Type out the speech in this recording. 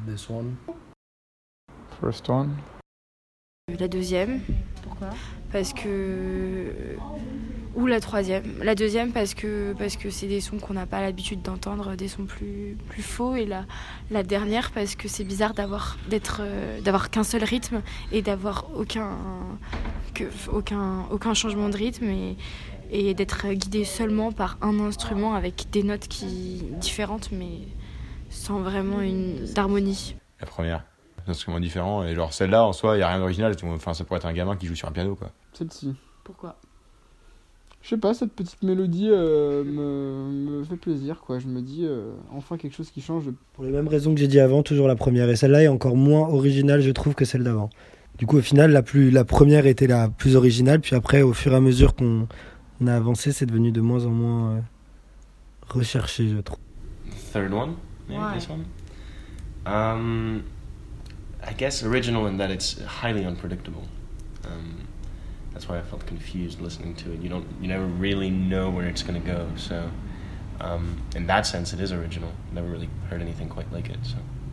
This one. First one. La deuxième. Pourquoi ? Parce que... Ou la troisième. La deuxième parce que c'est des sons qu'on n'a pas l'habitude d'entendre, des sons plus faux. Et la dernière parce que c'est bizarre d'avoir qu'un seul rythme et d'avoir aucun changement de rythme et d'être guidé seulement par un instrument avec des notes différentes mais sans vraiment d'harmonie. La première. Un instrument différent et genre celle-là en soi il y a rien d'original, enfin ça pourrait être un gamin qui joue sur un piano quoi. Celle-ci. Pourquoi ? Je sais pas, cette petite mélodie me fait plaisir quoi. Je me dis enfin quelque chose qui change. Pour les mêmes raisons que j'ai dit avant, toujours la première. Et celle-là est encore moins originale je trouve que celle d'avant. Du coup au final la première était la plus originale, puis après au fur et à mesure qu'on a avancé c'est devenu de moins en moins recherché je trouve. Third one, maybe Why? this one. I guess original in that it's highly unpredictable. That's why I felt confused listening to it. You never really know where it's going to go. So, in that sense, it is original. Never really heard anything quite like it. So.